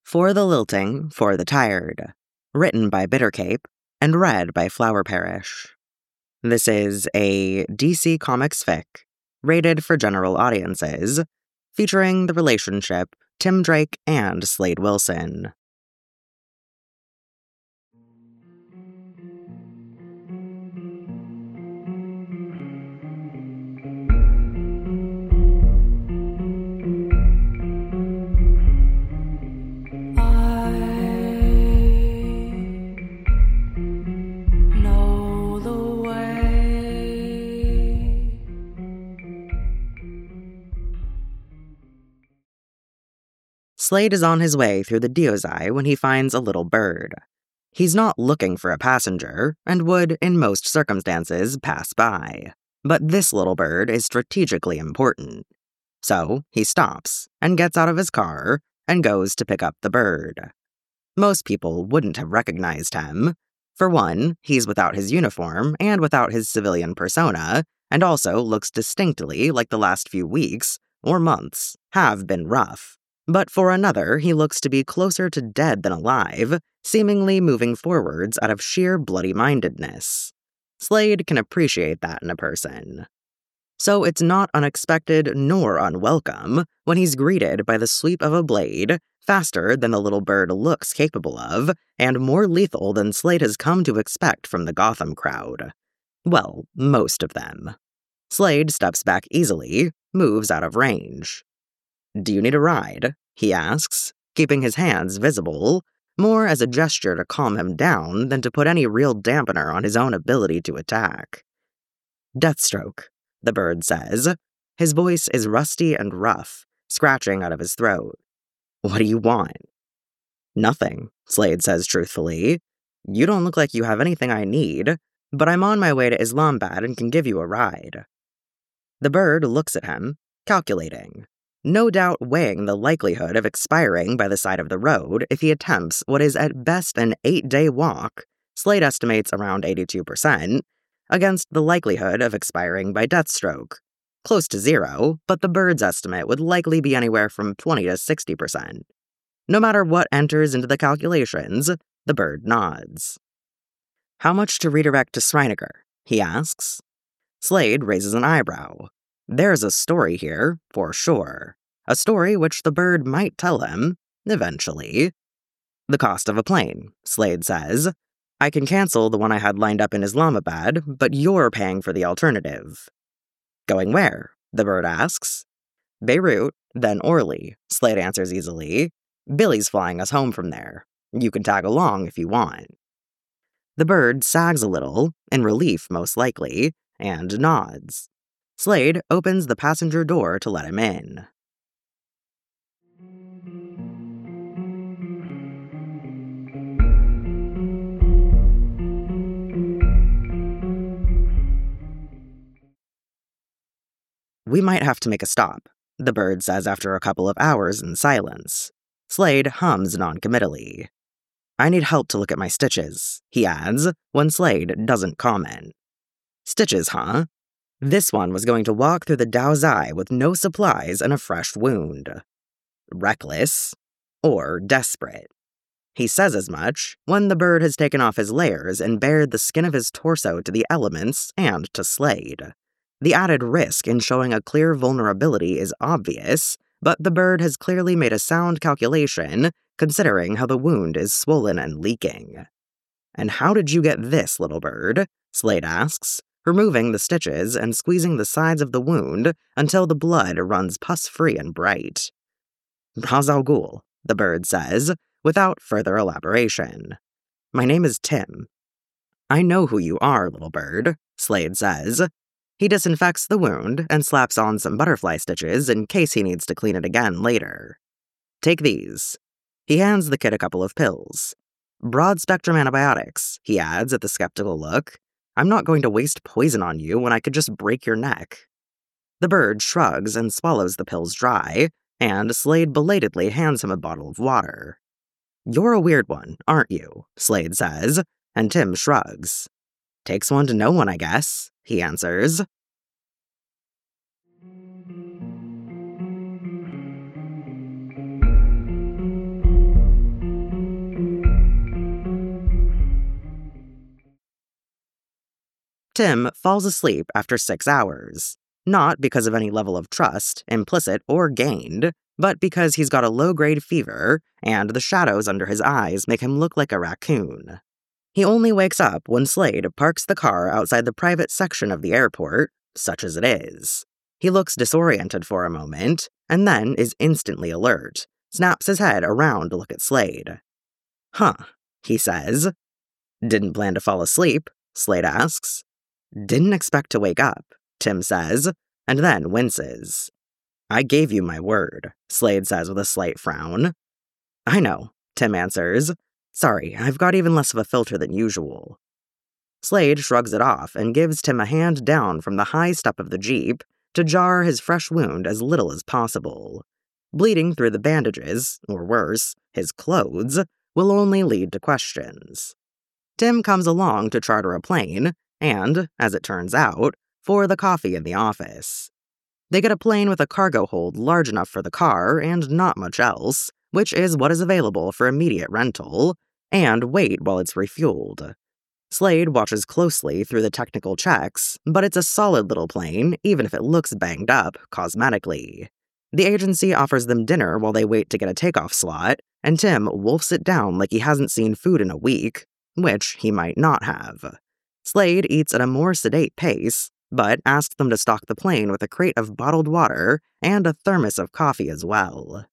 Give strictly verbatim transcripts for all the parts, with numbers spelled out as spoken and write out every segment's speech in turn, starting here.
For the Lilting, for the Tired, written by Bittercape and read by Flower Parish. This is a D C Comics fic, rated for general audiences, featuring the relationship Tim Drake and Slade Wilson. Slade is on his way through the Diozai when he finds a little bird. He's not looking for a passenger, and would, in most circumstances, pass by. But this little bird is strategically important. So, he stops, and gets out of his car, and goes to pick up the bird. Most people wouldn't have recognized him. For one, he's without his uniform, and without his civilian persona, and also looks distinctly like the last few weeks, or months, have been rough. But for another, he looks to be closer to dead than alive, seemingly moving forwards out of sheer bloody-mindedness. Slade can appreciate that in a person. So it's not unexpected nor unwelcome when he's greeted by the sweep of a blade, faster than the little bird looks capable of, and more lethal than Slade has come to expect from the Gotham crowd. Well, most of them. Slade steps back easily, moves out of range. "Do you need a ride?" he asks, keeping his hands visible, more as a gesture to calm him down than to put any real dampener on his own ability to attack. "Deathstroke," the bird says. His voice is rusty and rough, scratching out of his throat. "What do you want?" "Nothing," Slade says truthfully. "You don't look like you have anything I need, but I'm on my way to Islamabad and can give you a ride." The bird looks at him, calculating. No doubt weighing the likelihood of expiring by the side of the road if he attempts what is at best an eight-day walk, Slade estimates around eighty-two percent, against the likelihood of expiring by deathstroke. Close to zero, but the bird's estimate would likely be anywhere from twenty to sixty percent. No matter what enters into the calculations, the bird nods. "How much to redirect to Srinagar?" he asks. Slade raises an eyebrow. There's a story here, for sure. A story which the bird might tell him, eventually. "The cost of a plane," Slade says. "I can cancel the one I had lined up in Islamabad, but you're paying for the alternative." "Going where?" the bird asks. "Beirut, then Orly," Slade answers easily. "Billy's flying us home from there. You can tag along if you want." The bird sags a little, in relief most likely, and nods. Slade opens the passenger door to let him in. "We might have to make a stop," the bird says after a couple of hours in silence. Slade hums noncommittally. "I need help to look at my stitches," he adds, when Slade doesn't comment. "Stitches, huh?" This one was going to walk through the Diozai with no supplies and a fresh wound. Reckless. Or desperate. He says as much when the bird has taken off his layers and bared the skin of his torso to the elements and to Slade. The added risk in showing a clear vulnerability is obvious, but the bird has clearly made a sound calculation, considering how the wound is swollen and leaking. "And how did you get this, little bird?" Slade asks, removing the stitches and squeezing the sides of the wound until the blood runs pus-free and bright. "Ra's al Ghul," the bird says, without further elaboration. "My name is Tim." "I know who you are, little bird," Slade says. He disinfects the wound and slaps on some butterfly stitches in case he needs to clean it again later. "Take these." He hands the kid a couple of pills. "Broad-spectrum antibiotics," he adds at the skeptical look. "I'm not going to waste poison on you when I could just break your neck." The bird shrugs and swallows the pills dry, and Slade belatedly hands him a bottle of water. "You're a weird one, aren't you?" Slade says, and Tim shrugs. "Takes one to know one, I guess," he answers. Tim falls asleep after six hours, not because of any level of trust, implicit or gained, but because he's got a low-grade fever and the shadows under his eyes make him look like a raccoon. He only wakes up when Slade parks the car outside the private section of the airport, such as it is. He looks disoriented for a moment, and then is instantly alert, snaps his head around to look at Slade. "Huh," he says. "Didn't plan to fall asleep?" Slade asks. "Didn't expect to wake up," Tim says, and then winces. "I gave you my word," Slade says with a slight frown. "I know," Tim answers. "Sorry, I've got even less of a filter than usual." Slade shrugs it off and gives Tim a hand down from the high step of the Jeep to jar his fresh wound as little as possible. Bleeding through the bandages, or worse, his clothes, will only lead to questions. Tim comes along to charter a plane, and, as it turns out, for the coffee in the office. They get a plane with a cargo hold large enough for the car and not much else, which is what is available for immediate rental, and wait while it's refueled. Slade watches closely through the technical checks, but it's a solid little plane, even if it looks banged up cosmetically. The agency offers them dinner while they wait to get a takeoff slot, and Tim wolfs it down like he hasn't seen food in a week, which he might not have. Slade eats at a more sedate pace, but asks them to stock the plane with a crate of bottled water and a thermos of coffee as well.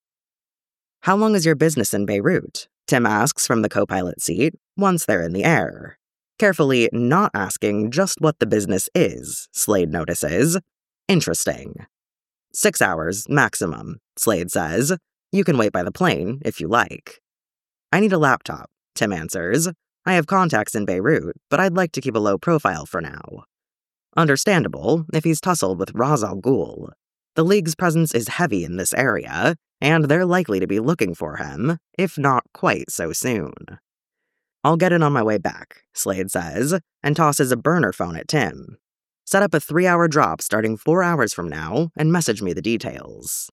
"How long is your business in Beirut?" Tim asks from the co-pilot seat, once they're in the air. Carefully not asking just what the business is, Slade notices. "Interesting." Six hours, maximum," Slade says. "You can wait by the plane, if you like." "I need a laptop," Tim answers. "I have contacts in Beirut, but I'd like to keep a low profile for now." Understandable if he's tussled with Ra's al Ghul. The League's presence is heavy in this area, and they're likely to be looking for him, if not quite so soon. "I'll get it on my way back," Slade says, and tosses a burner phone at Tim. "Set up a three-hour drop starting four hours from now, and message me the details."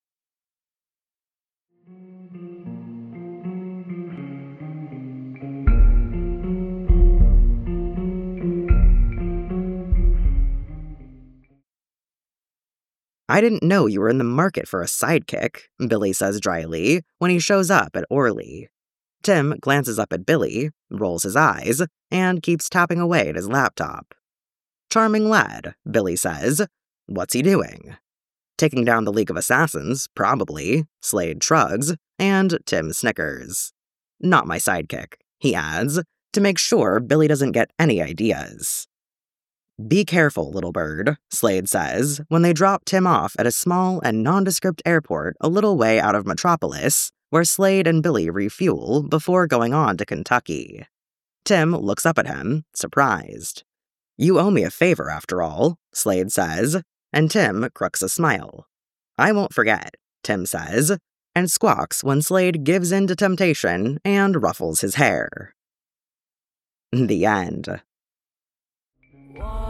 "I didn't know you were in the market for a sidekick," Billy says dryly when he shows up at Orly. Tim glances up at Billy, rolls his eyes, and keeps tapping away at his laptop. "Charming lad," Billy says. "What's he doing?" "Taking down the League of Assassins, probably," Slade shrugs, and Tim snickers. "Not my sidekick," he adds, to make sure Billy doesn't get any ideas. "Be careful, little bird," Slade says when they drop Tim off at a small and nondescript airport a little way out of Metropolis, where Slade and Billy refuel before going on to Kentucky. Tim looks up at him, surprised. "You owe me a favor, after all," Slade says, and Tim crooks a smile. "I won't forget," Tim says, and squawks when Slade gives in to temptation and ruffles his hair. The end.